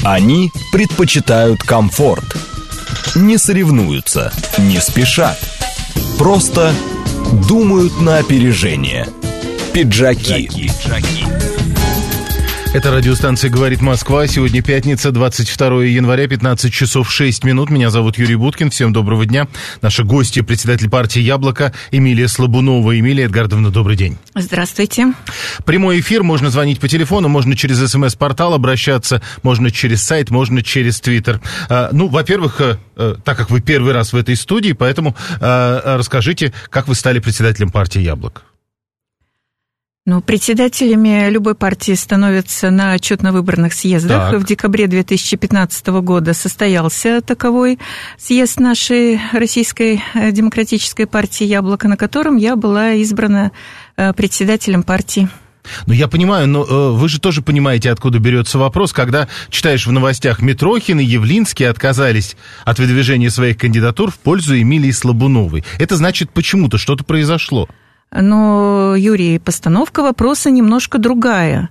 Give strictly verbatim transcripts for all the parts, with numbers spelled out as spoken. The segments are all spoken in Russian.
Они предпочитают комфорт. Не соревнуются, не спешат. Просто думают на опережение. Пиджаки. Это радиостанция «Говорит Москва». Сегодня пятница, двадцать второе января, пятнадцать часов шесть минут. Меня зовут Юрий Буткин. Всем доброго дня. Наши гости, председатель партии «Яблоко» Эмилия Слабунова. Эмилия Эдгардовна, добрый день. Здравствуйте. Прямой эфир. Можно звонить по телефону, можно через СМС-портал обращаться, можно через сайт, можно через Твиттер. Ну, во-первых, так как вы первый раз в этой студии, поэтому расскажите, как вы стали председателем партии «Яблоко». Ну, председателями любой партии становятся на отчетно-выборных съездах. Так. В декабре две тысячи пятнадцатого года состоялся таковой съезд нашей Российской демократической партии «Яблоко», на котором я была избрана председателем партии. Ну, я понимаю, но э, вы же тоже понимаете, откуда берется вопрос, когда читаешь в новостях: Митрохин и Явлинский отказались от выдвижения своих кандидатур в пользу Эмилии Слабуновой. Это значит, почему-то что-то произошло. Но, Юрий, постановка вопроса немножко другая.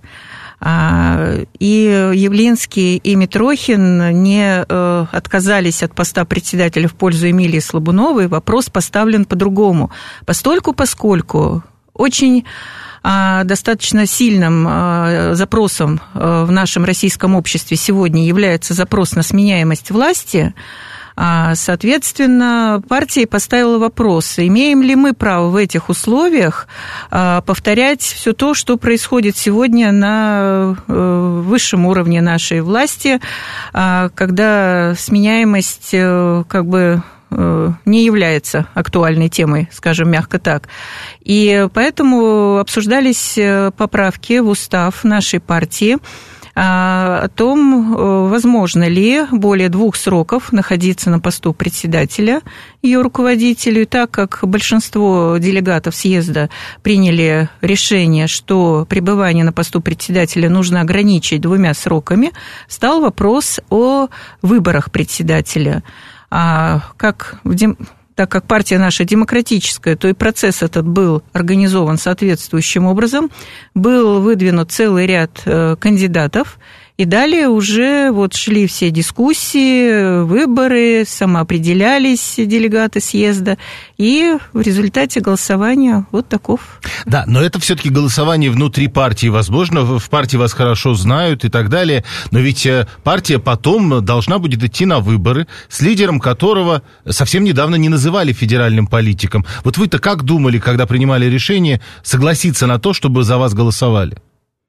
И Явлинский, и Митрохин не отказались от поста председателя в пользу Эмилии Слабуновой. Вопрос поставлен по-другому. Постольку, поскольку очень достаточно сильным запросом в нашем российском обществе сегодня является запрос на сменяемость власти, соответственно, партия поставила вопрос, имеем ли мы право в этих условиях повторять все то, что происходит сегодня на высшем уровне нашей власти, когда сменяемость как бы не является актуальной темой, скажем мягко так. И поэтому обсуждались поправки в устав нашей партии о том, возможно ли более двух сроков находиться на посту председателя ее руководителю. И так как большинство делегатов съезда приняли решение, что пребывание на посту председателя нужно ограничить двумя сроками, стал вопрос о выборах председателя. А как в дем... Так как партия наша демократическая, то и процесс этот был организован соответствующим образом, был выдвинут целый ряд кандидатов, и далее уже вот шли все дискуссии, выборы, самоопределялись делегаты съезда, и в результате голосования вот таков. Да, но это все-таки голосование внутри партии, возможно, в партии вас хорошо знают и так далее, но ведь партия потом должна будет идти на выборы, с лидером которого совсем недавно не называли федеральным политиком. Вот вы-то как думали, когда принимали решение согласиться на то, чтобы за вас голосовали?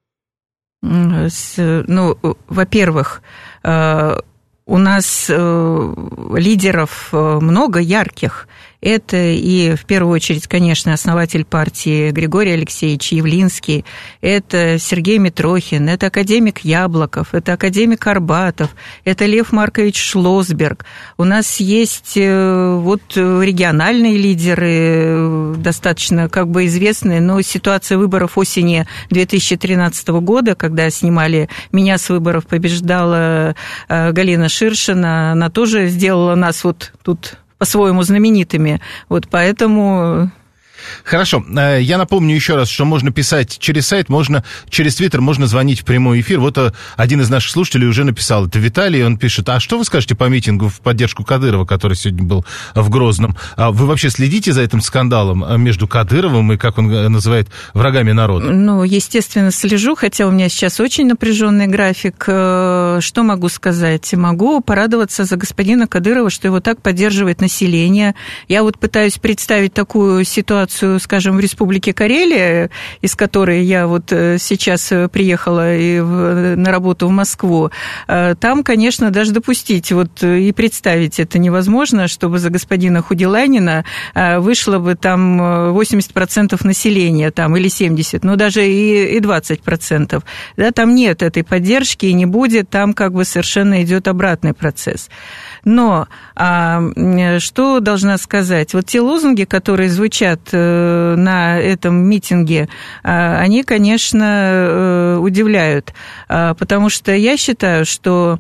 Ну, во-первых, у нас лидеров много ярких. Это и, в первую очередь, конечно, основатель партии Григорий Алексеевич Явлинский, это Сергей Митрохин, это академик Яблоков, это академик Арбатов, это Лев Маркович Шлосберг. У нас есть вот региональные лидеры, достаточно как бы известные, но ситуация выборов осени две тысячи тринадцатого года, когда снимали «Меня с выборов», побеждала Галина Ширшина, она тоже сделала нас вот тут по-своему знаменитыми. Вот поэтому... Хорошо. Я напомню еще раз, что можно писать через сайт, можно через Твиттер, можно звонить в прямой эфир. Вот один из наших слушателей уже написал, это Виталий, он пишет: а что вы скажете по митингу в поддержку Кадырова, который сегодня был в Грозном? Вы вообще следите за этим скандалом между Кадыровым и, как он называет, врагами народа? Ну, естественно, слежу, хотя у меня сейчас очень напряженный график. Что могу сказать? Могу порадоваться за господина Кадырова, что его так поддерживает население. Я вот пытаюсь представить такую ситуацию, скажем, в Республике Карелия, из которой я вот сейчас приехала и в, на работу в Москву, там, конечно, даже допустить вот и представить это невозможно, чтобы за господина Худиланина вышло бы там восемьдесят процентов населения там, или семьдесят процентов, ну даже и, и двадцать процентов. Да, там нет этой поддержки и не будет, там как бы совершенно идет обратный процесс. Но а, что должна сказать? Вот те лозунги, которые звучат на этом митинге, они, конечно, удивляют. Потому что я считаю, что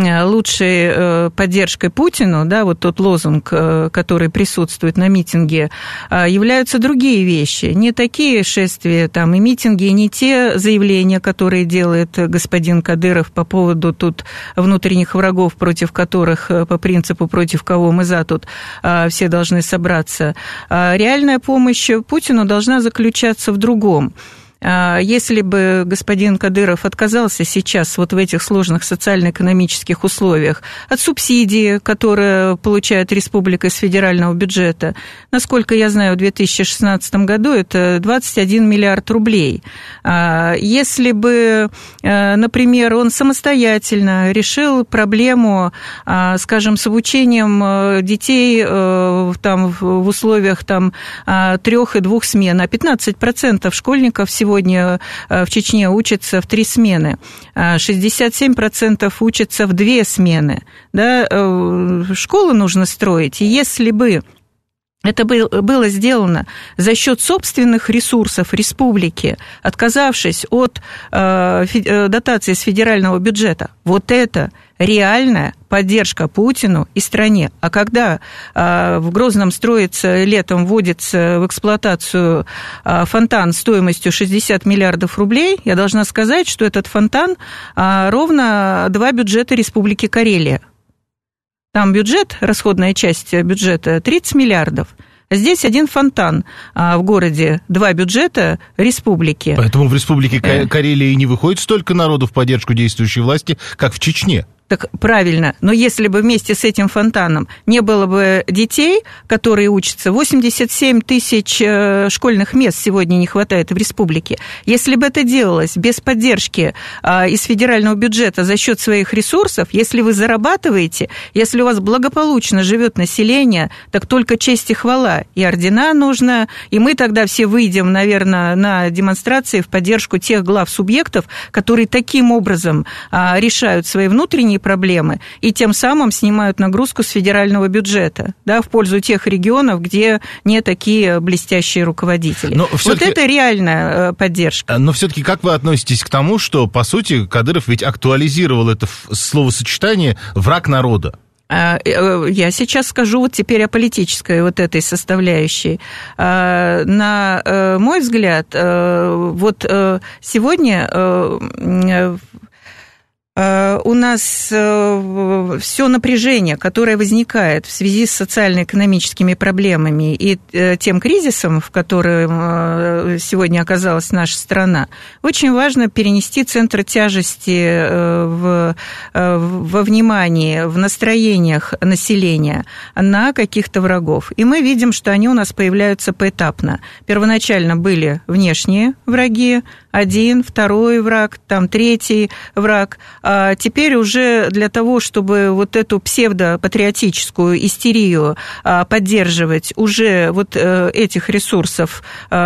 лучшей поддержкой Путину, да, вот тот лозунг, который присутствует на митинге, являются другие вещи. Не такие шествия там, и митинги, и не те заявления, которые делает господин Кадыров по поводу тут внутренних врагов, против которых, по принципу, против кого мы за тут все должны собраться. Реальная помощь Путину должна заключаться в другом. Если бы господин Кадыров отказался сейчас вот в этих сложных социально-экономических условиях от субсидии, которые получает республика из федерального бюджета, насколько я знаю, в две тысячи шестнадцатом году это двадцать один миллиард рублей. Если бы, например, он самостоятельно решил проблему, скажем, с обучением детей там, в условиях там, трех и двух смен, а пятнадцать процентов школьников сегодня Сегодня в Чечне учатся в три смены, шестьдесят семь процентов учатся в две смены. Да? Школы нужно строить, и если бы это было сделано за счет собственных ресурсов республики, отказавшись от дотации с федерального бюджета, вот это реальная поддержка Путину и стране. А когда в Грозном строится, летом вводится в эксплуатацию фонтан стоимостью шестьдесят миллиардов рублей, я должна сказать, что этот фонтан ровно два бюджета Республики Карелия. Там бюджет, расходная часть бюджета тридцать миллиардов. Здесь один фонтан, а в городе два бюджета республики. Поэтому в Республике Карелия не выходит столько народу в поддержку действующей власти, как в Чечне. Так правильно, но если бы вместе с этим фонтаном не было бы детей, которые учатся, восемьдесят семь тысяч школьных мест сегодня не хватает в республике. Если бы это делалось без поддержки из федерального бюджета за счет своих ресурсов, если вы зарабатываете, если у вас благополучно живет население, так только честь и хвала, и ордена нужно, и мы тогда все выйдем, наверное, на демонстрации в поддержку тех глав субъектов, которые таким образом решают свои внутренние проблемы и тем самым снимают нагрузку с федерального бюджета, да, в пользу тех регионов, где не такие блестящие руководители. Вот это реальная поддержка. Но все-таки как вы относитесь к тому, что, по сути, Кадыров ведь актуализировал это словосочетание «враг народа»? Я сейчас скажу вот теперь о политической вот этой составляющей. На мой взгляд, вот сегодня у нас все напряжение, которое возникает в связи с социально-экономическими проблемами и тем кризисом, в котором сегодня оказалась наша страна, очень важно перенести центр тяжести в, во внимании, в настроениях населения на каких-то врагов. И мы видим, что они у нас появляются поэтапно. Первоначально были внешние враги, один, второй враг, там третий враг. А теперь уже для того, чтобы вот эту псевдопатриотическую истерию поддерживать, уже вот этих ресурсов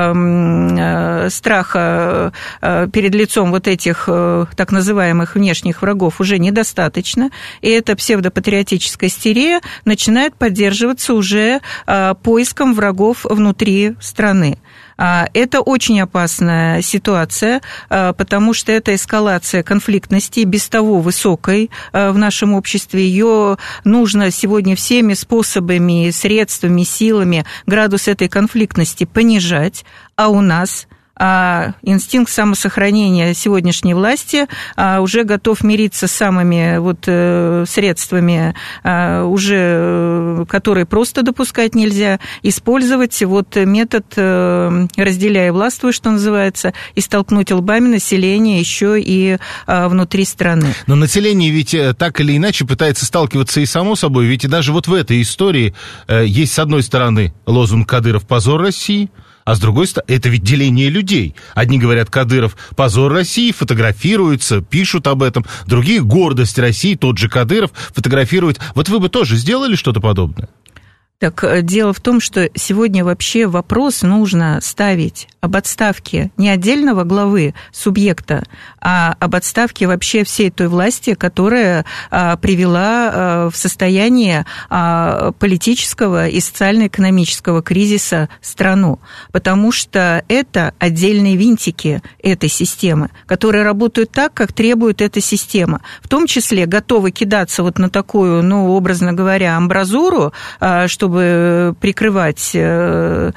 страха перед лицом вот этих так называемых внешних врагов уже недостаточно, и эта псевдопатриотическая истерия начинает поддерживаться уже поиском врагов внутри страны. Это очень опасная ситуация, потому что это эскалация конфликтности, без того высокой в нашем обществе. Ее нужно сегодня всеми способами, средствами, силами градус этой конфликтности понижать, а у нас... а инстинкт самосохранения сегодняшней власти уже готов мириться с самыми вот средствами, уже, которые просто допускать нельзя, использовать вот метод «разделяй и властвуй», что называется, и столкнуть лбами население еще и внутри страны. Но население ведь так или иначе пытается сталкиваться и само собой, ведь и даже вот в этой истории есть, с одной стороны, лозунг Кадыров «Позор России», а с другой стороны, это ведь деление людей. Одни говорят, Кадыров – позор России, фотографируются, пишут об этом. Другие – гордость России, тот же Кадыров фотографирует. Вот вы бы тоже сделали что-то подобное? Так дело в том, что сегодня вообще вопрос нужно ставить об отставке не отдельного главы субъекта, а об отставке вообще всей той власти, которая а, привела а, в состояние а, политического и социально-экономического кризиса страну. Потому что это отдельные винтики этой системы, которые работают так, как требует эта система. В том числе готовы кидаться вот на такую, ну, образно говоря, амбразуру, а, чтобы чтобы прикрывать эту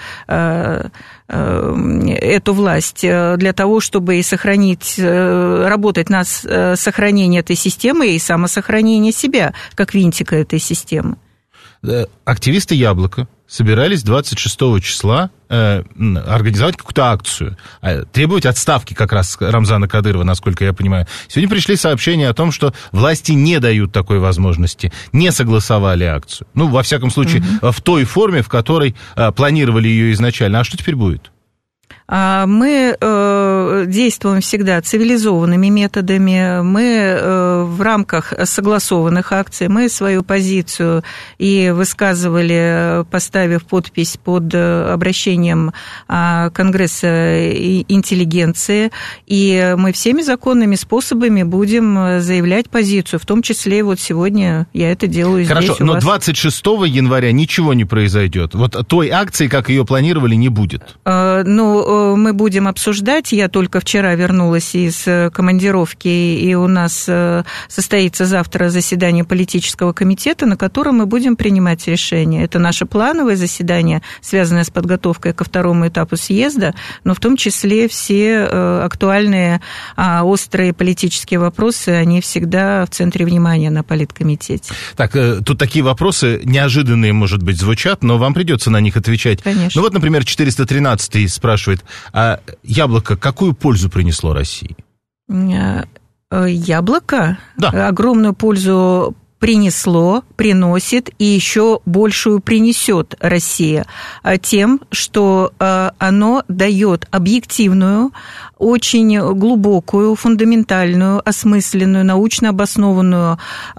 власть для того, чтобы и сохранить, работать над сохранением этой системы и самосохранение себя, как винтика этой системы. Активисты «Яблоко» собирались двадцать шестого числа э, организовать какую-то акцию, э, требовать отставки как раз Рамзана Кадырова, насколько я понимаю. Сегодня пришли сообщения о том, что власти не дают такой возможности, не согласовали акцию. Ну, во всяком случае, угу. в той форме, в которой э, планировали ее изначально. А что теперь будет? Мы действуем всегда цивилизованными методами, мы в рамках согласованных акций, мы свою позицию и высказывали, поставив подпись под обращением Конгресса интеллигенции, и мы всеми законными способами будем заявлять позицию, в том числе вот сегодня я это делаю здесь. Хорошо, но двадцать шестого января ничего не произойдет, вот той акции, как ее планировали, не будет? Ну, мы будем обсуждать. Я только вчера вернулась из командировки, и у нас состоится завтра заседание политического комитета, на котором мы будем принимать решения. Это наше плановое заседание, связанное с подготовкой ко второму этапу съезда, но в том числе все актуальные, острые политические вопросы, они всегда в центре внимания на политкомитете. Так, тут такие вопросы неожиданные, может быть, звучат, но вам придется на них отвечать. Конечно. Ну вот, например, четыреста тринадцатый спрашивает, а «Яблоко» какую пользу принесло России? Яблоко? Да. Огромную пользу принесло, приносит и еще большую принесет Россия тем, что оно дает объективную, очень глубокую, фундаментальную, осмысленную, научно обоснованную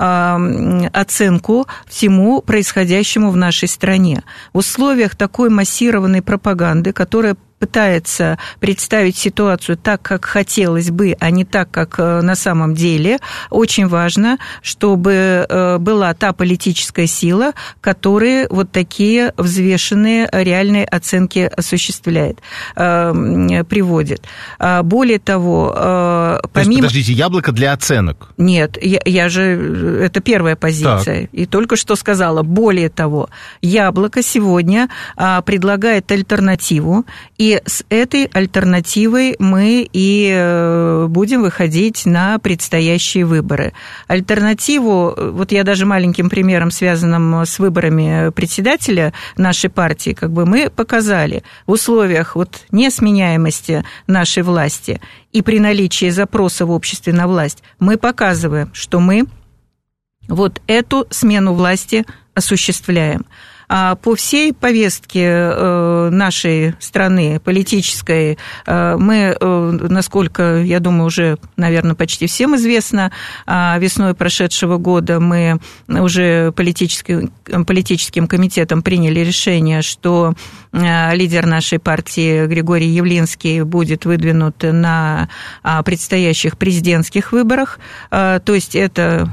оценку всему происходящему в нашей стране. В условиях такой массированной пропаганды, которая пытается представить ситуацию так, как хотелось бы, а не так, как на самом деле, очень важно, чтобы была та политическая сила, которая вот такие взвешенные реальные оценки осуществляет, приводит. Более того, помимо... То есть, подождите, «Яблоко» для оценок? Нет, я, я же... Это первая позиция. Так. И только что сказала. Более того, «Яблоко» сегодня предлагает альтернативу, и с этой альтернативой мы и будем выходить на предстоящие выборы. Альтернативу, вот я даже маленьким примером, связанным с выборами председателя нашей партии, как бы мы показали в условиях вот несменяемости нашей власти и при наличии запроса в обществе на власть, мы показываем, что мы вот эту смену власти осуществляем. А по всей повестке нашей страны, политической, мы, насколько, я думаю, уже, наверное, почти всем известно, весной прошедшего года мы уже политическим, политическим комитетом приняли решение, что лидер нашей партии Григорий Явлинский будет выдвинут на предстоящих президентских выборах. То есть это...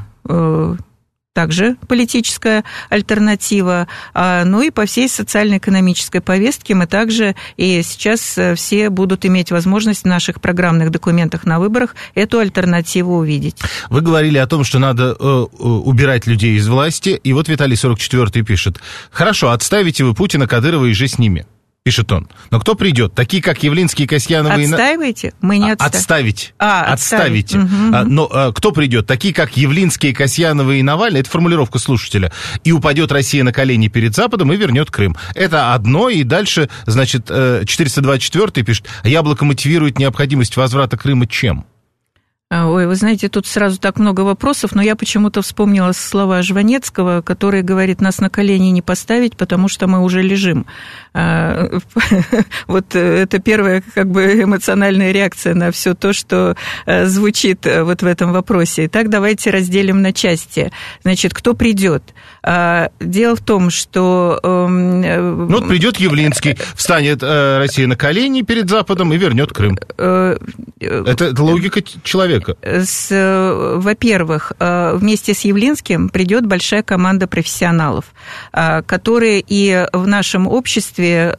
также политическая альтернатива, ну и по всей социально-экономической повестке мы также и сейчас все будут иметь возможность в наших программных документах на выборах эту альтернативу увидеть. Вы говорили о том, что надо э, убирать людей из власти, и вот Виталий сорок четвёртый пишет: «Хорошо, отставите вы Путина, Кадырова и же с ними». Пишет он. Но кто придет? Такие, как Явлинский, Касьяновы... Отстаиваете? Мы не отставим. Отставить. А, отставите. Угу. Но а, кто придет? Такие, как Явлинский, Касьяновы и Навальный. Это формулировка слушателя. И упадет Россия на колени перед Западом и вернет Крым. Это одно. И дальше, значит, четыреста двадцать четвёртый пишет: «Яблоко мотивирует необходимость возврата Крыма чем?» Ой, вы знаете, тут сразу так много вопросов, но я почему-то вспомнила слова Жванецкого, который говорит, нас на колени не поставить, потому что мы уже лежим. Вот это первая как бы эмоциональная реакция на все то, что звучит вот в этом вопросе. Итак, давайте разделим на части. Значит, кто придет? Дело в том, что... Ну вот придет Явлинский, встанет Россия на колени перед Западом и вернет Крым. Это, это логика человека. С, во-первых, вместе с Явлинским придет большая команда профессионалов, которые и в нашем обществе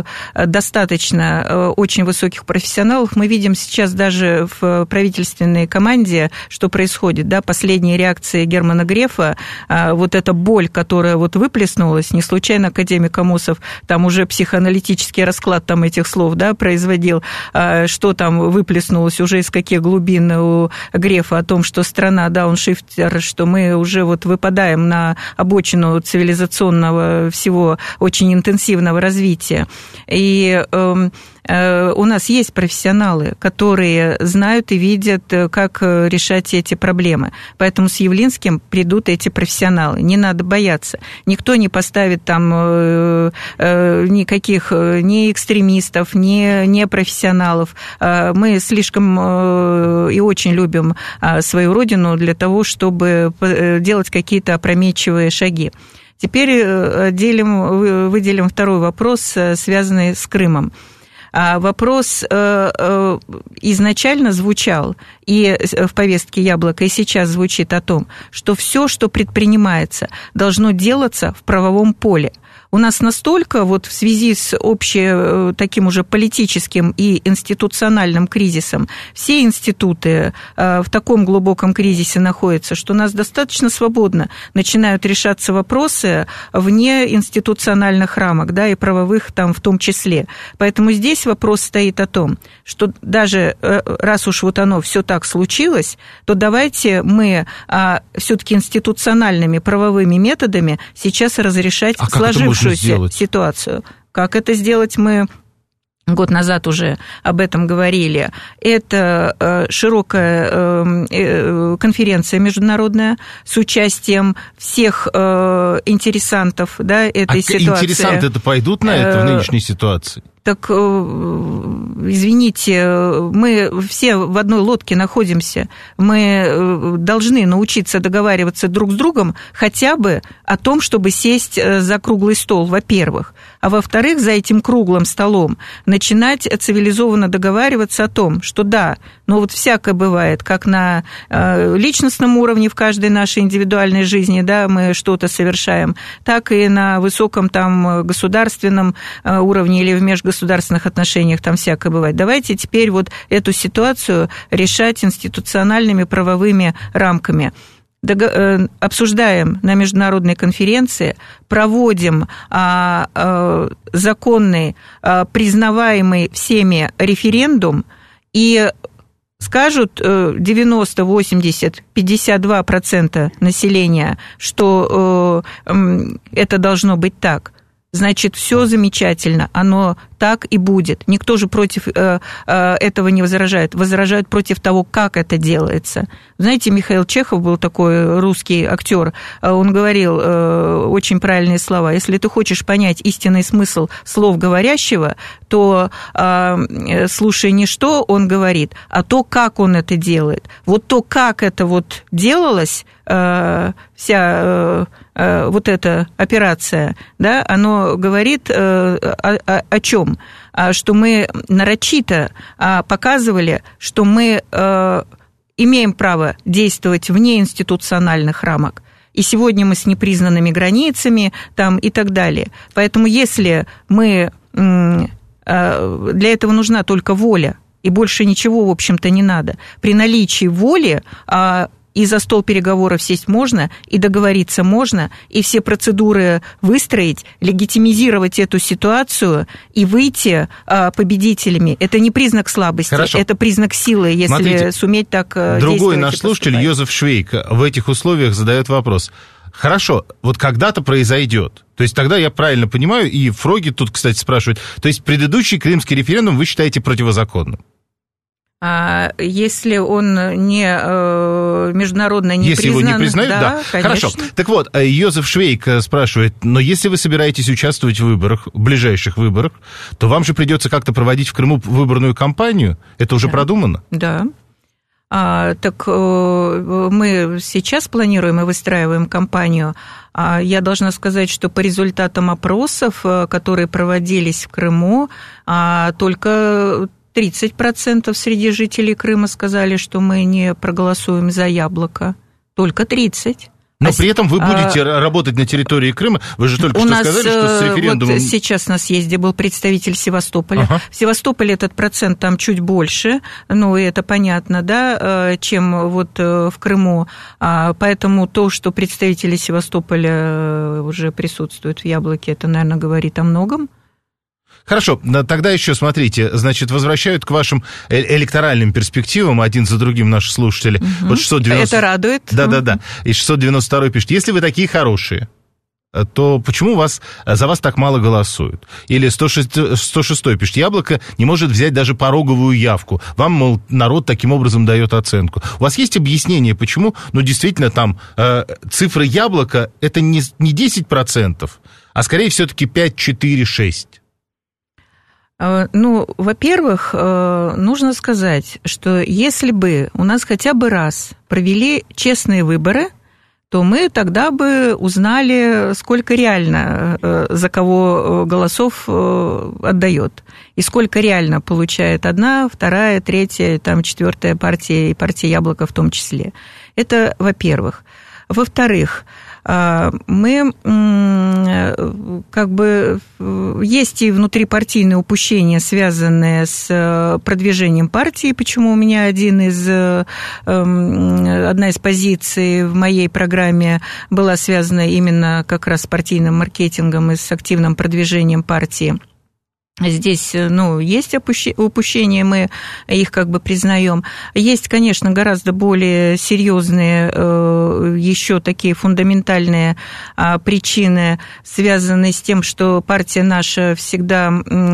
достаточно очень высоких профессионалов. Мы видим сейчас даже в правительственной команде, что происходит. Да? Последние реакции Германа Грефа, вот эта боль, которая вот выплеснулась, не случайно академик Амосов там уже психоаналитический расклад там этих слов, да, производил, что там выплеснулось уже из каких глубин у Грефа о том, что страна дауншифтер, что мы уже вот выпадаем на обочину цивилизационного всего очень интенсивного развития. И э, э, у нас есть профессионалы, которые знают и видят, как решать эти проблемы. Поэтому с Явлинским придут эти профессионалы. Не надо бояться. Никто не поставит там э, э, никаких ни экстремистов, ни, ни профессионалов. Мы слишком э, и очень очень любим свою родину для того, чтобы делать какие-то опрометчивые шаги. Теперь делим, выделим второй вопрос, связанный с Крымом. Вопрос изначально звучал и в повестке «Яблоко», и сейчас звучит о том, что все, что предпринимается, должно делаться в правовом поле. У нас настолько вот в связи с общим таким уже политическим и институциональным кризисом все институты в таком глубоком кризисе находятся, что у нас достаточно свободно начинают решаться вопросы вне институциональных рамок, да, и правовых там в том числе. Поэтому здесь вопрос стоит о том, что даже раз уж вот оно все так случилось, то давайте мы все-таки институциональными правовыми методами сейчас разрешать а сложившуюся ситуацию. Как это сделать, мы год назад уже об этом говорили. Это широкая конференция международная с участием всех интересантов, да, этой а ситуации. Интересанты-то пойдут на это в нынешней ситуации? Так, извините, мы все в одной лодке находимся. Мы должны научиться договариваться друг с другом хотя бы о том, чтобы сесть за круглый стол, во-первых. А во-вторых, за этим круглым столом начинать цивилизованно договариваться о том, что да, ну вот всякое бывает, как на личностном уровне в каждой нашей индивидуальной жизни, да, мы что-то совершаем, так и на высоком там государственном уровне или в межгосударственном государственных отношениях там всякое бывает. Давайте теперь вот эту ситуацию решать институциональными правовыми рамками. Обсуждаем на международной конференции, проводим а, а, законный, а, признаваемый всеми референдум, и скажут девяносто, восемьдесят, пятьдесят два процента населения, что э, это должно быть так. Значит, все замечательно, оно так и будет. Никто же против э, э, этого не возражает. Возражают против того, как это делается. Знаете, Михаил Чехов был такой русский актер. Он говорил э, очень правильные слова. Если ты хочешь понять истинный смысл слов говорящего, то э, слушай не что он говорит, а то, как он это делает. Вот то, как это вот делалось, э, вся э, э, вот эта операция, да, оно говорит э, о, о, о чем? Что мы нарочито показывали, что мы имеем право действовать вне институциональных рамок. И сегодня мы с непризнанными границами там, и так далее. Поэтому если мы... Для этого нужна только воля, и больше ничего, в общем-то, не надо. При наличии воли... И за стол переговоров сесть можно, и договориться можно, и все процедуры выстроить, легитимизировать эту ситуацию и выйти а, победителями. Это не признак слабости, Хорошо. Это признак силы, если Смотрите, суметь так действовать. Другой наш слушатель, Йозеф Швейк, в этих условиях задает вопрос. Хорошо, вот когда-то произойдет. То есть тогда я правильно понимаю, и Фроги тут, кстати, спрашивает, то есть предыдущий крымский референдум вы считаете противозаконным? Если он не международно не если признан... Если его не признают, да, да. Хорошо. Так вот, Йозеф Швейк спрашивает, но если вы собираетесь участвовать в выборах, в ближайших выборах, то вам же придется как-то проводить в Крыму выборную кампанию? Это уже да. продумано? Да. А, так мы сейчас планируем и выстраиваем кампанию. А я должна сказать, что по результатам опросов, которые проводились в Крыму, только... тридцать процентов среди жителей Крыма сказали, что мы не проголосуем за Яблоко. Только тридцать. Но а при этом вы будете а... работать на территории Крыма. Вы же только у что нас, сказали, что с референдумом... Вот сейчас на съезде был представитель Севастополя. Ага. В Севастополе этот процент там чуть больше, ну, это понятно, да, чем вот в Крыму. Поэтому то, что представители Севастополя уже присутствуют в Яблоке, это, наверное, говорит о многом. Хорошо, тогда еще смотрите, значит, возвращают к вашим электоральным перспективам один за другим наши слушатели. Угу. Вот шестьсот девяносто... Это радует. Да-да-да. И шестьсот девяносто второй пишет, если вы такие хорошие, то почему вас, за вас так мало голосуют? Или сто шестой пишет, Яблоко не может взять даже пороговую явку. Вам, мол, народ таким образом дает оценку. У вас есть объяснение, почему? Ну, действительно, там э, цифра Яблоко это не, не десять процентов, а скорее все-таки пять, четыре, шесть. Ну, во-первых, нужно сказать, что если бы у нас хотя бы раз провели честные выборы, то мы тогда бы узнали, сколько реально за кого голосов отдает, и сколько реально получает одна, вторая, третья, там, четвертая партия, и партия Яблоко в том числе. Это во-первых. Во-вторых, мы, как бы, есть и внутрипартийные упущения, связанные с продвижением партии, почему у меня один из, одна из позиций в моей программе была связана именно как раз с партийным маркетингом и с активным продвижением партии. Здесь, ну, есть упущения, мы их как бы признаем. Есть, конечно, гораздо более серьезные еще такие фундаментальные причины, связанные с тем, что партия наша всегда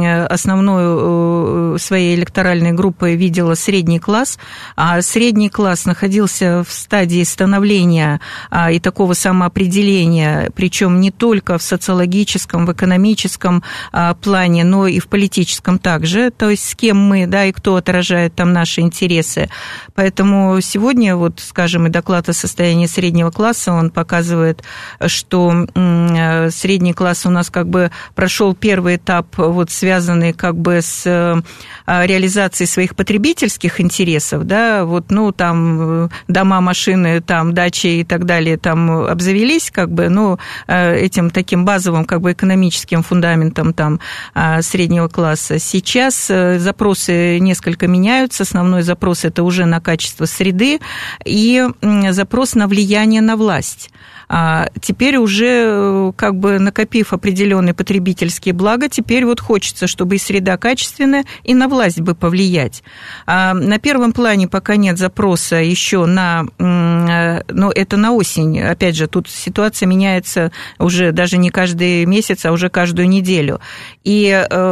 основной своей электоральной группой видела средний класс, а средний класс находился в стадии становления и такого самоопределения, причем не только в социологическом, в экономическом плане, но и в политическом также, то есть с кем мы, да, и кто отражает там наши интересы. Поэтому сегодня, вот, скажем, и доклад о состоянии среднего класса, он показывает, что средний класс у нас как бы прошел первый этап, вот, связанный как бы с реализацией своих потребительских интересов, да, вот, ну, там, дома, машины, там, дачи и так далее, там, обзавелись, как бы, ну, этим таким базовым, как бы, экономическим фундаментом, там, среднего класса. Сейчас запросы несколько меняются. Основной запрос – это уже на качество среды и запрос на влияние на власть. А теперь уже, как бы накопив определенные потребительские блага, теперь вот хочется, чтобы и среда качественная, и на власть бы повлиять. А на первом плане пока нет запроса еще на, ну, это на осень. Опять же, тут ситуация меняется уже даже не каждый месяц, а уже каждую неделю. И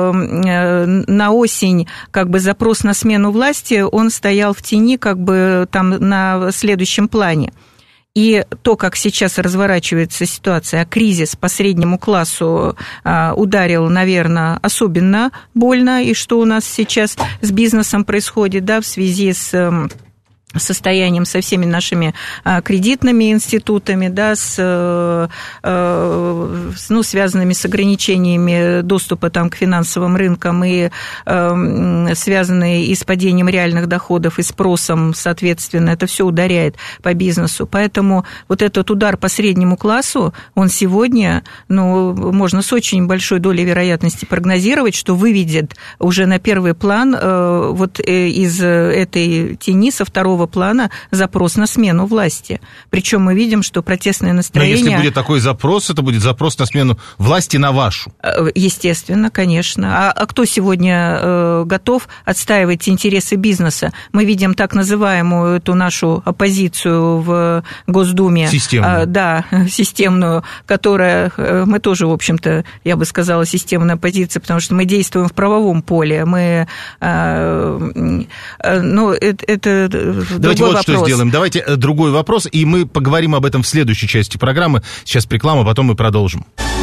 на осень, как бы, запрос на смену власти, он стоял в тени, как бы, там на следующем плане. И то, как сейчас разворачивается ситуация, а кризис по среднему классу ударил, наверное, особенно больно, и что у нас сейчас с бизнесом происходит, да, в связи с состоянием, со всеми нашими кредитными институтами, да, с, ну, связанными с ограничениями доступа там, к финансовым рынкам и связанные и с падением реальных доходов, и спросом, соответственно, это все ударяет по бизнесу. Поэтому вот этот удар по среднему классу, он сегодня, ну, можно с очень большой долей вероятности прогнозировать, что выведет уже на первый план вот из этой тени со второго мирового плана запрос на смену власти. Причем мы видим, что протестные настроения... Но если будет такой запрос, это будет запрос на смену власти на вашу. Естественно, конечно. А, а кто сегодня э, готов отстаивать интересы бизнеса? Мы видим так называемую эту нашу оппозицию в Госдуме. Системную. А, да, системную, которая... Мы тоже, в общем-то, я бы сказала, системная оппозиция, потому что мы действуем в правовом поле. Мы... Э, ну, это, это Давайте вот вопрос. что сделаем. Давайте другой вопрос, и мы поговорим об этом в следующей части программы. Сейчас реклама, потом мы продолжим.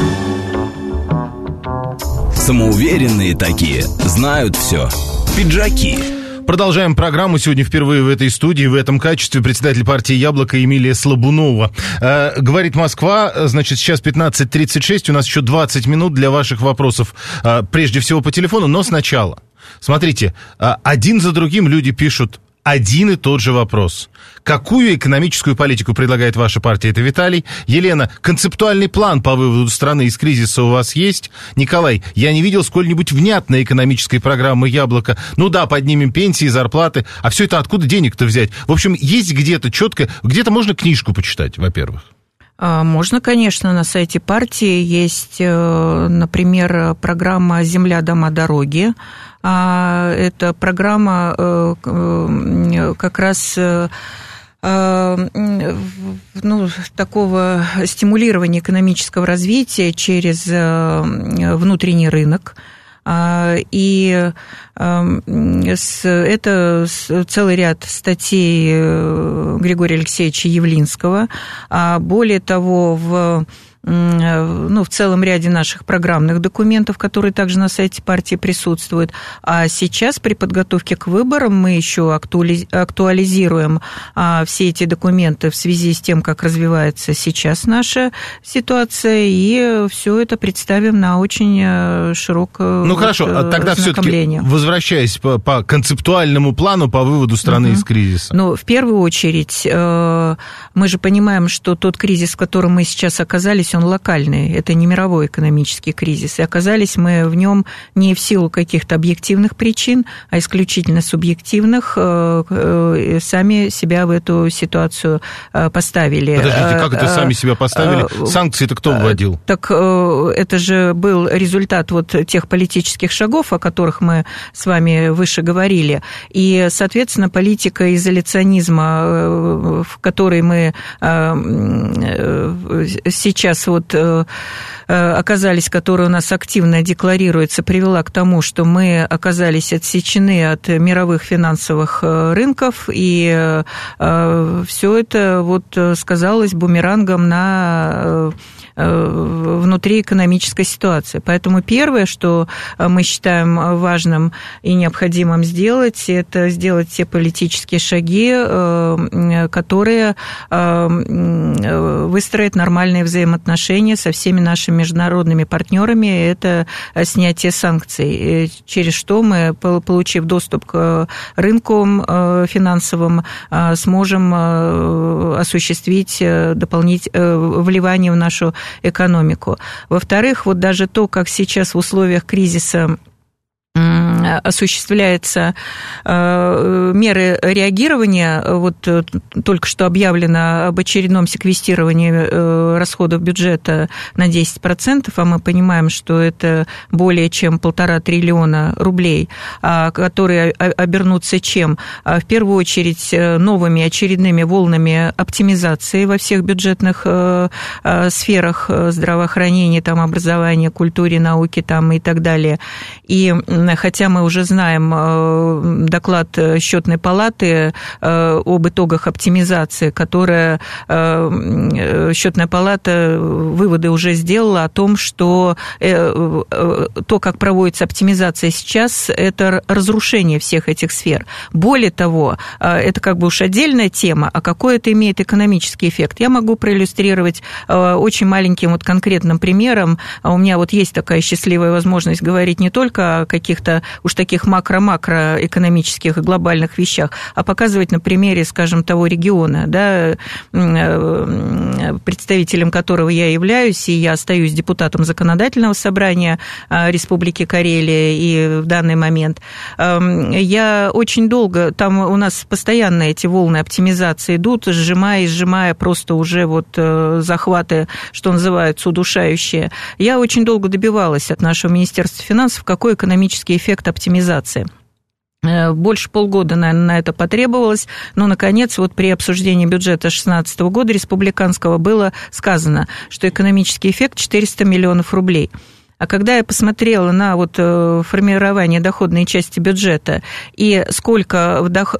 Самоуверенные такие, знают все. Пиджаки. Продолжаем программу. Сегодня впервые в этой студии в этом качестве председатель партии «Яблоко» Эмилия Слабунова. Э, говорит Москва, значит, сейчас пятнадцать тридцать шесть, у нас еще двадцать минут для ваших вопросов, э, прежде всего по телефону, но сначала. Смотрите, э, один за другим люди пишут один и тот же вопрос. Какую экономическую политику предлагает ваша партия? Это Виталий. Елена, концептуальный план по выводу страны из кризиса у вас есть? Николай, я не видел сколь-нибудь внятной экономической программы «Яблоко». Ну да, поднимем пенсии, зарплаты. А все это откуда денег-то взять? В общем, есть где-то четко, где-то можно книжку почитать, во-первых. Можно, конечно, на сайте партии есть, например, программа «Земля, дома, дороги». Это программа как раз ну, такого стимулирования экономического развития через внутренний рынок. И это целый ряд статей Григория Алексеевича Явлинского. Более того, в ну, в целом ряде наших программных документов, которые также на сайте партии присутствуют. А сейчас при подготовке к выборам мы еще актуализируем все эти документы в связи с тем, как развивается сейчас наша ситуация, и все это представим на очень широкое Ну, хорошо, тогда все-таки, возвращаясь по, по концептуальному плану по выводу страны угу. из кризиса. Ну, в первую очередь, мы же понимаем, что тот кризис, в котором мы сейчас оказались, он локальный, это не мировой экономический кризис, и оказались мы в нем не в силу каких-то объективных причин, а исключительно субъективных, сами себя в эту ситуацию поставили. Подождите, как это сами себя поставили? Санкции-то кто вводил? Так это же был результат вот тех политических шагов, о которых мы с вами выше говорили, и, соответственно, политика изоляционизма, в которой мы сейчас вот оказались, которая у нас активно декларируется, привела к тому, что мы оказались отсечены от мировых финансовых рынков, и все это вот сказалось бумерангом на внутриэкономической ситуации. Поэтому первое, что мы считаем важным и необходимым сделать, это сделать те политические шаги, которые выстроят нормальные взаимоотношения со всеми нашими международными партнерами. Это снятие санкций, через что мы, получив доступ к рынкам финансовым, сможем осуществить дополнительное вливание в нашу экономику. Во-вторых, вот даже то, как сейчас в условиях кризиса осуществляются меры реагирования. Вот только что объявлено об очередном секвестировании расходов бюджета на десять процентов, а мы понимаем, что это более чем полтора триллиона рублей, которые обернутся чем? В первую очередь новыми очередными волнами оптимизации во всех бюджетных сферах здравоохранения, там, образования, культуре, науки там, и так далее. И хотя мы уже знаем доклад Счетной палаты об итогах оптимизации, которая Счетная палата выводы уже сделала о том, что то, как проводится оптимизация сейчас, это разрушение всех этих сфер. Более того, это как бы уж отдельная тема, а какой это имеет экономический эффект. Я могу проиллюстрировать очень маленьким вот конкретным примером. У меня вот есть такая счастливая возможность говорить не только о каких-то уж таких макро-макроэкономических и глобальных вещах, а показывать на примере, скажем, того региона, да, представителем которого я являюсь, и я остаюсь депутатом Законодательного собрания Республики Карелия и в данный момент. Я очень долго, там у нас постоянно эти волны оптимизации идут, сжимая и сжимая просто уже вот захваты, что называется, удушающие. Я очень долго добивалась от нашего Министерства финансов, какой экономический эффект оптимизации. Больше полгода, наверное, на это потребовалось, но, наконец, вот при обсуждении бюджета две тысячи шестнадцатого года республиканского было сказано, что экономический эффект четыреста миллионов рублей. А когда я посмотрела на вот формирование доходной части бюджета и сколько в, дох-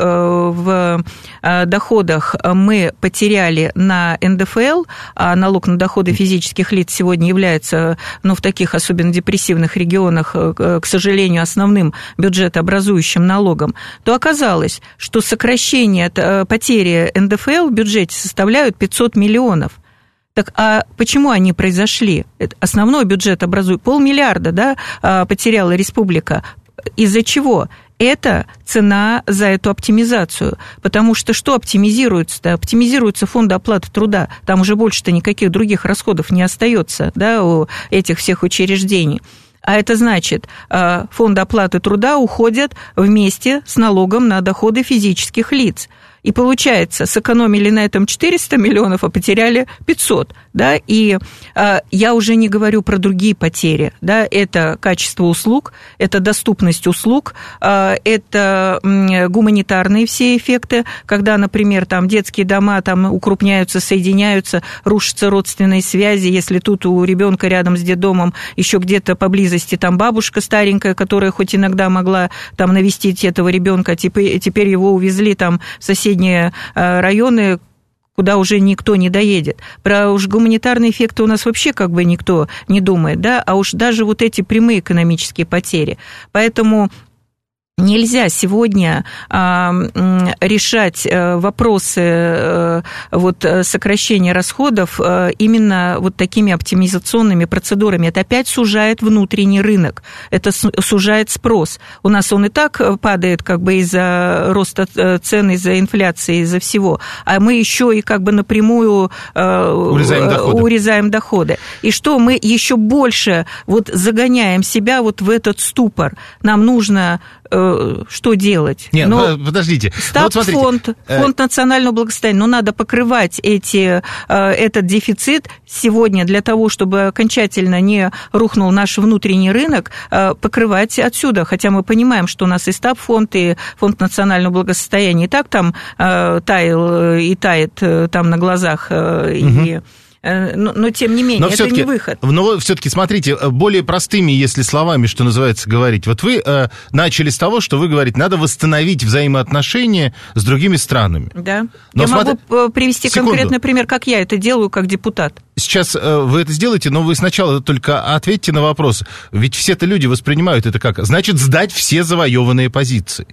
в доходах мы потеряли на эн дэ эф эл, а налог на доходы физических лиц сегодня является, ну, в таких особенно депрессивных регионах, к сожалению, основным бюджетообразующим налогом, то оказалось, что сокращение потери эн дэ эф эл в бюджете составляют пятьсот миллионов. Так а почему они произошли? Основной бюджет образует полмиллиарда, да, потеряла республика. Из-за чего? Это цена за эту оптимизацию. Потому что что оптимизируется-то? Оптимизируются фонды оплаты труда. Там уже больше-то никаких других расходов не остается, да, у этих всех учреждений. А это значит, фонды оплаты труда уходят вместе с налогом на доходы физических лиц. И получается, сэкономили на этом четыреста миллионов, а потеряли пятьсот, да, и э, я уже не говорю про другие потери, да, это качество услуг, это доступность услуг, э, это э, гуманитарные все эффекты, когда, например, там детские дома там укрупняются, соединяются, рушатся родственные связи, если тут у ребенка рядом с детдомом еще где-то поблизости там бабушка старенькая, которая хоть иногда могла там навестить этого ребенка, теперь, теперь его увезли там в соседние районы, куда уже никто не доедет. Про уж гуманитарные эффекты у нас вообще как бы никто не думает, да, а уж даже вот эти прямые экономические потери. Поэтому нельзя сегодня а, решать вопросы а, вот, сокращения расходов а, именно вот такими оптимизационными процедурами. Это опять сужает внутренний рынок, это сужает спрос. У нас он и так падает как бы из-за роста цен, из-за инфляции, из-за всего, а мы еще и как бы напрямую а, урезаем доходы. урезаем доходы. И что мы еще больше вот загоняем себя вот в этот ступор. Нам нужно что делать? Нет, но подождите. Стабфонд, вот фонд национального благосостояния, но надо покрывать эти, этот дефицит сегодня для того, чтобы окончательно не рухнул наш внутренний рынок, покрывать отсюда. Хотя мы понимаем, что у нас и стабфонд, и фонд национального благосостояния и так там таял и тает там на глазах, угу. и... Но, но, тем не менее, но это не выход. Но все-таки, смотрите, более простыми, если словами, что называется, говорить. Вот вы э, начали с того, что вы говорите, надо восстановить взаимоотношения с другими странами. Да. Но я смотри... могу привести Секунду. конкретный пример, как я это делаю как депутат. Сейчас э, вы это сделаете, но вы сначала только ответьте на вопрос. Ведь все-то люди воспринимают это как, значит, сдать все завоеванные позиции.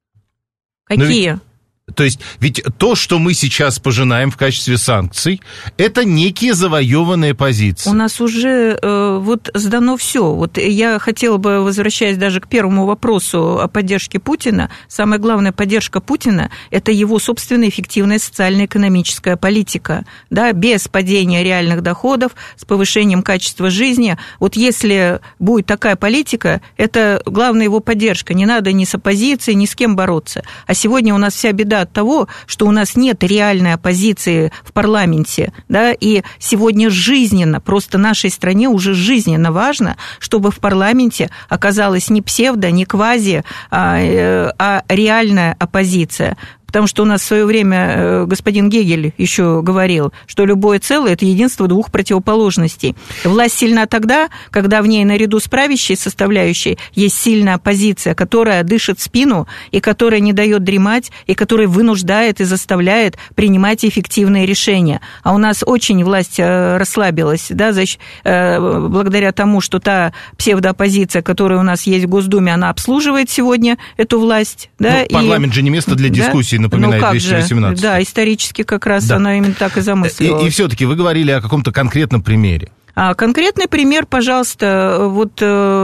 Какие? Ведь... То есть, ведь то, что мы сейчас пожинаем в качестве санкций, это некие завоеванные позиции. У нас уже э, вот сдано все. Вот я хотела бы, возвращаясь даже к первому вопросу о поддержке Путина, самая главная поддержка Путина – это его собственная эффективная социально-экономическая политика, да, без падения реальных доходов, с повышением качества жизни. Вот если будет такая политика, это главная его поддержка. Не надо ни с оппозицией, ни с кем бороться. А сегодня у нас вся беда от того, что у нас нет реальной оппозиции в парламенте, да, и сегодня жизненно, просто нашей стране уже жизненно важно, чтобы в парламенте оказалась не псевдо, не квази, а, а реальная оппозиция. Потому что у нас в свое время господин Гегель еще говорил, что любое целое – это единство двух противоположностей. Власть сильна тогда, когда в ней наряду с правящей составляющей есть сильная оппозиция, которая дышит в спину и которая не дает дремать, и которая вынуждает и заставляет принимать эффективные решения. А у нас очень власть расслабилась, да, благодаря тому, что та псевдооппозиция, которая у нас есть в Госдуме, она обслуживает сегодня эту власть. Да, ну, парламент и... же не место для дискуссии. Да? Напоминает ну, двести восемнадцать. Да, исторически как раз да. оно именно так и замыслилось. И, и все-таки вы говорили о каком-то конкретном примере. Конкретный пример, пожалуйста, вот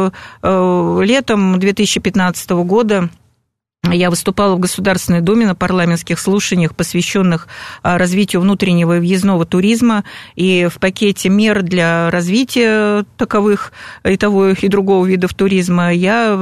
летом две тысячи пятнадцатого года я выступала в Государственной Думе на парламентских слушаниях, посвященных развитию внутреннего и въездного туризма, и в пакете мер для развития таковых и того, и другого видов туризма я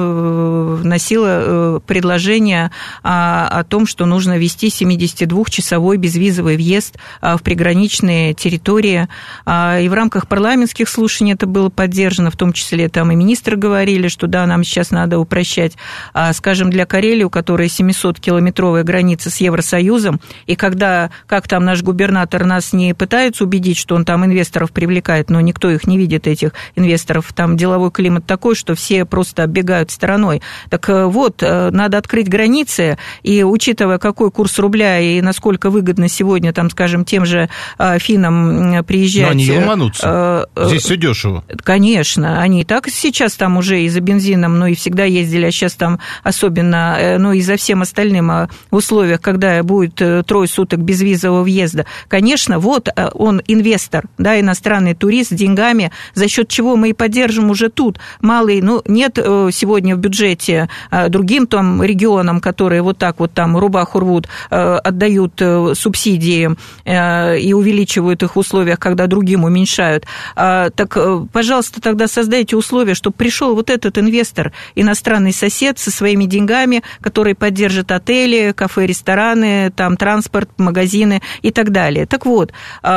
вносила предложение о том, что нужно ввести семидесятидвухчасовой безвизовый въезд в приграничные территории, и в рамках парламентских слушаний это было поддержано, в том числе там и министры говорили, что да, нам сейчас надо упрощать, скажем, для Карелии, у которой семисоткилометровая граница с Евросоюзом, и когда, как там наш губернатор нас не пытается убедить, что он там инвесторов привлекает, но никто их не видит, этих инвесторов, там деловой климат такой, что все просто оббегают стороной. Так вот, надо открыть границы, и учитывая, какой курс рубля и насколько выгодно сегодня, там, скажем, тем же финнам приезжать... Но они не ломанутся. Здесь все дешево. Конечно, они и так сейчас там уже и за бензином, ну и всегда ездили, а сейчас там особенно... ну и за всем остальным в условиях, когда будет трое суток безвизового въезда. Конечно, вот он инвестор, да, иностранный турист с деньгами, за счет чего мы и поддержим уже тут. Малый, ну, нет сегодня в бюджете другим там регионам, которые вот так вот там рубаху рвут, отдают субсидии и увеличивают их в условиях, когда другим уменьшают. Так, пожалуйста, тогда создайте условия, чтобы пришел вот этот инвестор, иностранный сосед со своими деньгами, который поддержит отели, кафе, рестораны, там, транспорт, магазины и так далее. Так вот,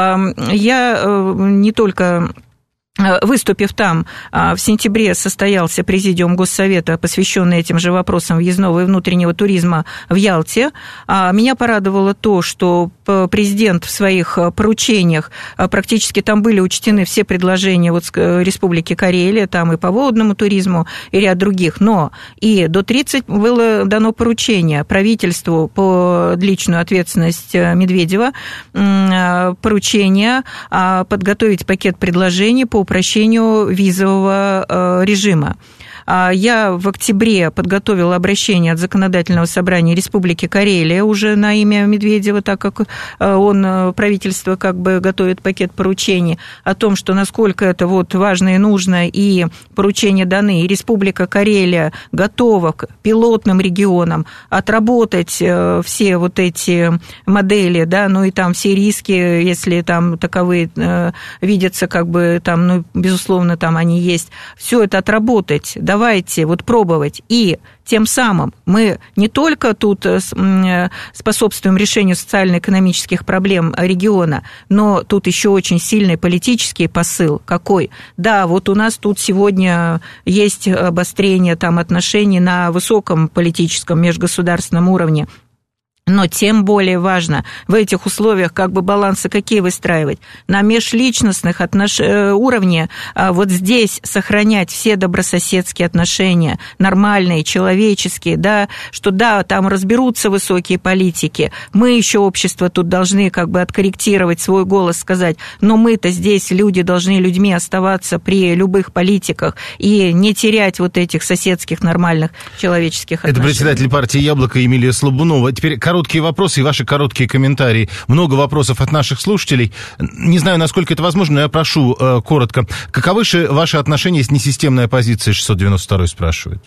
я не только... Выступив там, в сентябре состоялся президиум Госсовета, посвященный этим же вопросам въездного и внутреннего туризма в Ялте. Меня порадовало то, что президент в своих поручениях, практически там были учтены все предложения вот Республики Карелия, там и по водному туризму, и ряд других, но и до тридцатого было дано поручение правительству по личную ответственность Медведева, поручение подготовить пакет предложений по упрощению визового режима. Я в октябре подготовила обращение от Законодательного собрания Республики Карелия уже на имя Медведева, так как он, правительство, как бы готовит пакет поручений о том, что насколько это вот важно и нужно, и поручения даны, и Республика Карелия готова к пилотным регионам отработать все вот эти модели, да, ну и там все риски, если там таковые видятся, как бы там, ну, безусловно, там они есть, все это отработать, давайте вот пробовать. И тем самым мы не только тут способствуем решению социально-экономических проблем региона, но тут еще очень сильный политический посыл. Какой? Да, вот у нас тут сегодня есть обострение там отношений на высоком политическом межгосударственном уровне. Но тем более важно в этих условиях как бы балансы какие выстраивать. На межличностных отнош... уровне вот здесь сохранять все добрососедские отношения, нормальные, человеческие, да, что да, там разберутся высокие политики, мы еще общество тут должны как бы откорректировать свой голос, сказать, но мы-то здесь люди должны людьми оставаться при любых политиках и не терять вот этих соседских нормальных человеческих отношений. Это председатель партии «Яблоко» Эмилия Слабунова. Теперь короткие вопросы и ваши короткие комментарии. Много вопросов от наших слушателей. Не знаю, насколько это возможно, но я прошу э, коротко. Каковы же ваши отношения с несистемной оппозицией, шестьсот девяносто второй спрашивает?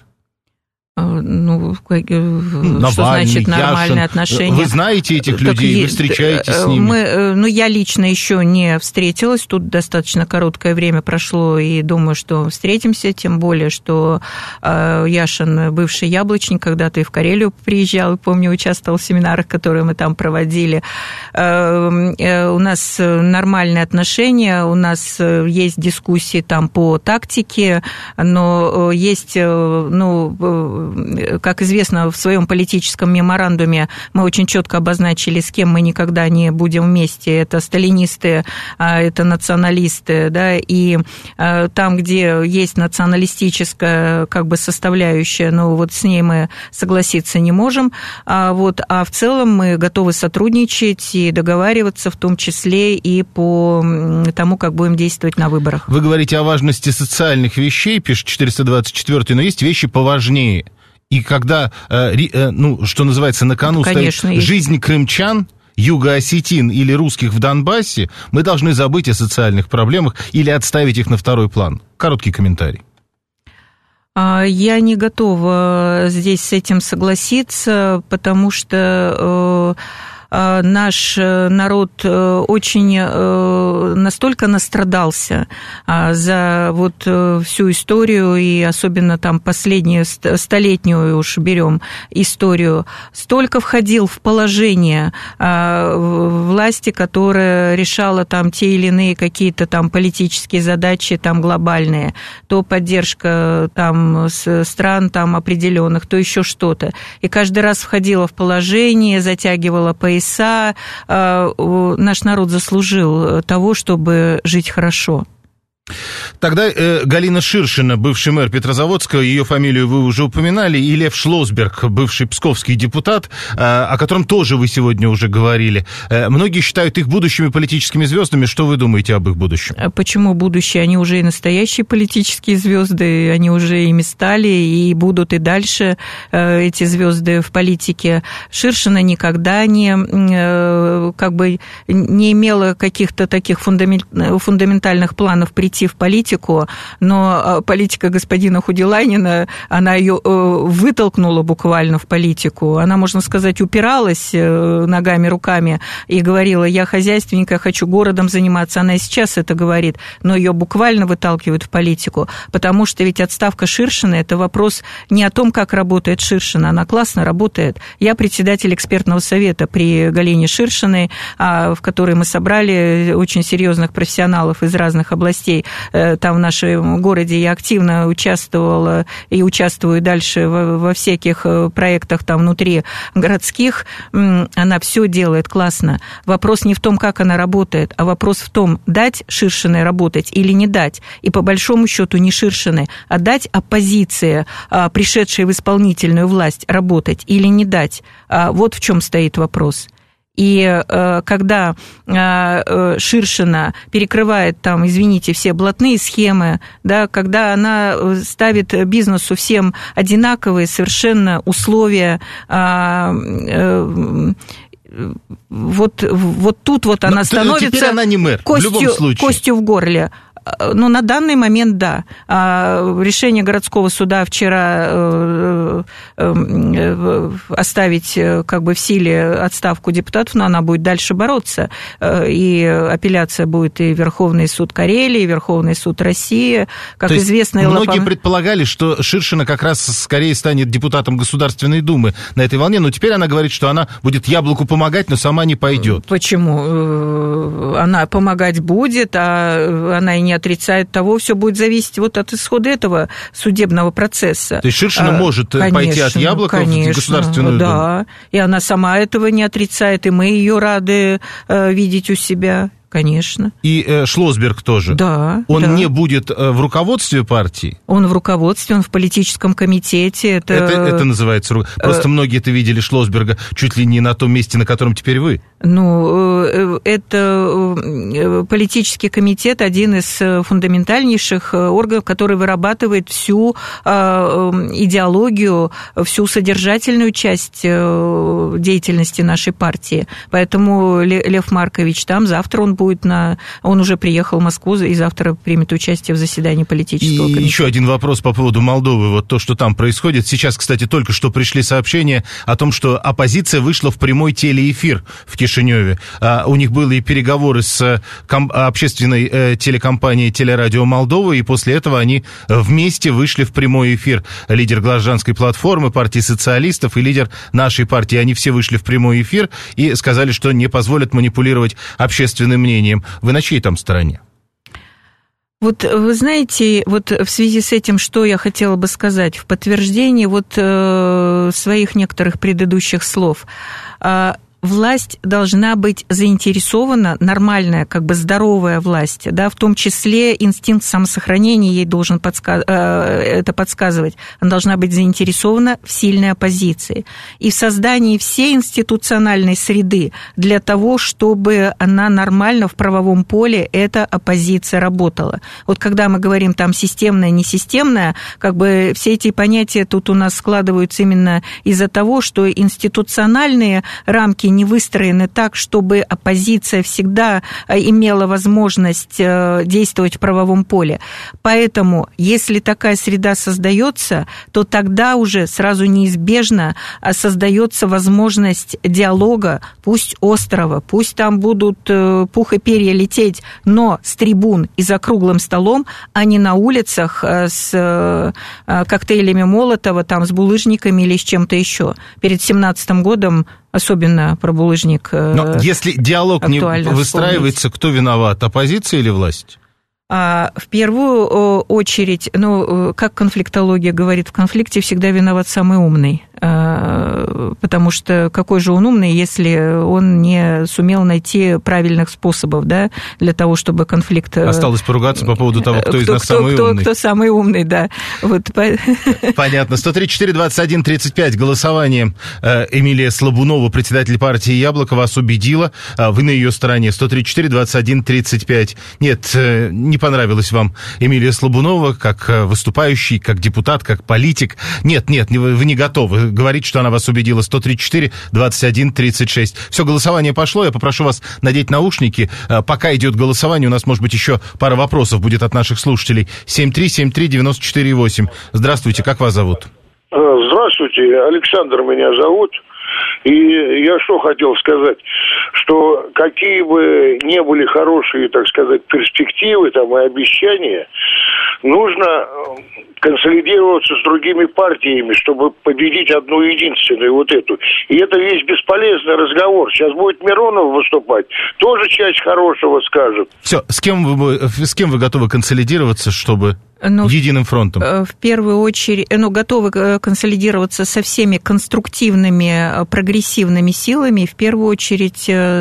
Ну, Навальный, что значит нормальные Яшин. Отношения? Вы знаете этих людей, так, вы встречаетесь с ними? Мы, ну, я лично еще не встретилась, тут достаточно короткое время прошло, и думаю, что встретимся, тем более, что Яшин, бывший яблочник, когда-то и в Карелию приезжал, помню, участвовал в семинарах, которые мы там проводили. У нас нормальные отношения, у нас есть дискуссии там по тактике, но есть, ну, как известно, в своем политическом меморандуме мы очень четко обозначили, с кем мы никогда не будем вместе. Это сталинисты, это националисты, да, и там, где есть националистическая как бы составляющая, ну, вот с ней мы согласиться не можем, а, вот, а в целом мы готовы сотрудничать и договариваться, в том числе и по тому, как будем действовать на выборах. Вы говорите о важности социальных вещей, пишет четыреста двадцать четвёртый, но есть вещи поважнее. И когда, ну, что называется, на кону Конечно, стоит есть. жизнь крымчан, югоосетин или русских в Донбассе, мы должны забыть о социальных проблемах или отставить их на второй план? Короткий комментарий. Я не готова здесь с этим согласиться, потому что наш народ очень настолько настрадался за вот всю историю, и особенно там последнюю столетнюю уж берем историю, столько входил в положение власти, которая решала там те или иные какие-то там политические задачи там глобальные, то поддержка там стран там определенных, то еще что-то. И каждый раз входила в положение, затягивала пояса. Наш народ заслужил того, чтобы жить хорошо. Тогда э, Галина Ширшина, бывший мэр Петрозаводска, ее фамилию вы уже упоминали, и Лев Шлосберг, бывший псковский депутат, э, о котором тоже вы сегодня уже говорили. Э, многие считают их будущими политическими звездами. Что вы думаете об их будущем? Почему будущее? Они уже и настоящие политические звезды, они уже ими стали, и будут и дальше э, эти звезды в политике. Ширшина никогда не, э, как бы, не имела каких-то таких фундаментальных планов прийти в политику, но политика господина Худилайнина, она ее вытолкнула буквально в политику. Она, можно сказать, упиралась ногами, руками и говорила: я хозяйственник, я хочу городом заниматься. Она и сейчас это говорит, но ее буквально выталкивают в политику, потому что ведь отставка Ширшины – это вопрос не о том, как работает Ширшина, она классно работает. Я председатель экспертного совета при Галине Ширшиной, в которой мы собрали очень серьезных профессионалов из разных областей. Там в нашем городе я активно участвовала и участвую дальше во, во всяких проектах там внутри городских. Она все делает классно. Вопрос не в том, как она работает, а вопрос в том, дать Ширшиной работать или не дать. И по большому счету не Ширшиной, а дать оппозиции, пришедшей в исполнительную власть, работать или не дать. Вот в чем стоит вопрос. И э, когда э, Ширшина перекрывает там, извините, все блатные схемы, да, когда она ставит бизнесу всем одинаковые совершенно условия, э, э, вот, вот тут вот она Но становится она не мэр, костью, в любом случае. костью в горле. Ну, на данный момент, да. Решение городского суда вчера оставить как бы в силе отставку депутатов, но она будет дальше бороться. И апелляция будет и Верховный суд Карелии, и Верховный суд России. Как То известно, есть многие Лапан... предполагали, что Ширшина как раз скорее станет депутатом Государственной Думы на этой волне, но теперь она говорит, что она будет Яблоку помогать, но сама не пойдет. Почему? Она помогать будет, а она и не отрицает того, все будет зависеть вот от исхода этого судебного процесса. То есть Ширшина а, может конечно, пойти от Яблока конечно, в Государственную да. Думу? Да, и она сама этого не отрицает, и мы ее рады э, видеть у себя. Конечно. И э, Шлосберг тоже? Да. Он да. не будет э, в руководстве партии? Он в руководстве, он в политическом комитете. Это, это, это называется... Просто э... многие это видели Шлосберга чуть ли не на том месте, на котором теперь вы. Ну, это политический комитет, один из фундаментальнейших органов, который вырабатывает всю идеологию, всю содержательную часть деятельности нашей партии. Поэтому Лев Маркович там, завтра он будет на... Он уже приехал в Москву и завтра примет участие в заседании политического и комитета. И еще один вопрос по поводу Молдовы. Вот то, что там происходит. Сейчас, кстати, только что пришли сообщения о том, что оппозиция вышла в прямой телеэфир в Кишиневе. А, у них были переговоры с ком- общественной э, телекомпанией «Телерадио Молдова», и после этого они вместе вышли в прямой эфир. Лидер гражданской платформы, партии социалистов и лидер нашей партии. Они все вышли в прямой эфир и сказали, что не позволят манипулировать общественным мнением. Вы на чьей там стороне? Вот вы знаете, вот в связи с этим, что я хотела бы сказать, в подтверждении вот э, своих некоторых предыдущих слов. Власть должна быть заинтересована, нормальная, как бы здоровая власть, да, в том числе инстинкт самосохранения ей должен подсказ... это подсказывать. Она должна быть заинтересована в сильной оппозиции и в создании всей институциональной среды для того, чтобы она нормально в правовом поле, эта оппозиция работала. Вот когда мы говорим там системная, несистемная, как бы все эти понятия тут у нас складываются именно из-за того, что институциональные рамки не выстроены так, чтобы оппозиция всегда имела возможность действовать в правовом поле. Поэтому, если такая среда создается, то тогда уже сразу неизбежно создается возможность диалога, пусть острого, пусть там будут пух и перья лететь, но с трибун и за круглым столом, а не на улицах с коктейлями Молотова, там, с булыжниками или с чем-то еще. Перед семнадцатым годом особенно про булыжник. Но если диалог не выстраивается, вспомнить. Кто виноват, оппозиция или власть? В первую очередь, ну, как конфликтология говорит, в конфликте всегда виноват самый умный. Потому что какой же он умный, если он не сумел найти правильных способов, да, для того, чтобы конфликт... Осталось поругаться по поводу того, кто, кто из нас кто, самый кто, умный. Кто самый умный, да. Вот. Понятно. сто тридцать четыре двадцать один тридцать пять. Голосование. Эмилия Слабунова, председатель партии «Яблоко», вас убедила. Вы на ее стороне. сто тридцать четыре двадцать один тридцать пять. Нет, не понравилась вам Эмилия Слабунова как выступающий, как депутат, как политик. Нет, нет, вы не готовы говорить, что она вас убедила. Сто тридцать четыре двадцать один тридцать шесть. Все, голосование пошло. Я попрошу вас надеть наушники. Пока идет голосование, у нас, может быть, еще пара вопросов будет от наших слушателей. семь три семь три девять четыре восемь. Здравствуйте, как вас зовут? Здравствуйте, Александр меня зовут. И я что хотел сказать, что какие бы ни были хорошие, так сказать, перспективы там и обещания, нужно консолидироваться с другими партиями, чтобы победить одну единственную, вот эту. И это весь бесполезный разговор. Сейчас будет Миронов выступать, тоже часть хорошего скажет. Все, с кем вы, с кем вы готовы консолидироваться, чтобы... Ну, единым фронтом? В первую очередь, ну, готовы консолидироваться со всеми конструктивными, прогрессивными силами, в первую очередь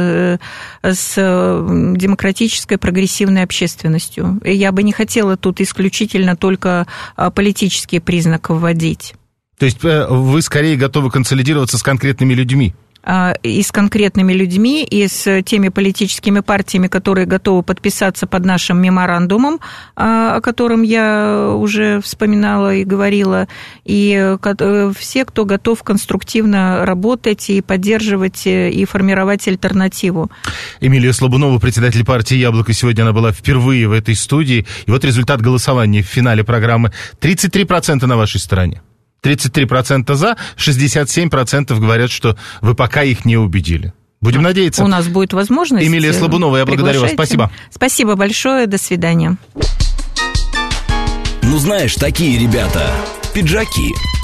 с демократической прогрессивной общественностью. Я бы не хотела тут исключительно только политические признаки вводить. То есть вы скорее готовы консолидироваться с конкретными людьми? И с конкретными людьми, и с теми политическими партиями, которые готовы подписаться под нашим меморандумом, о котором я уже вспоминала и говорила, и все, кто готов конструктивно работать и поддерживать, и формировать альтернативу. Эмилия Слабунова, председатель партии «Яблоко», сегодня она была впервые в этой студии, и вот результат голосования в финале программы. тридцать три процента на вашей стороне. тридцать три процента за, шестьдесят семь процентов говорят, что вы пока их не убедили. Будем надеяться. У нас будет возможность. Эмилия Слабунова, я благодарю вас. Спасибо. Спасибо большое. До свидания. Ну, знаешь, такие ребята, пиджаки.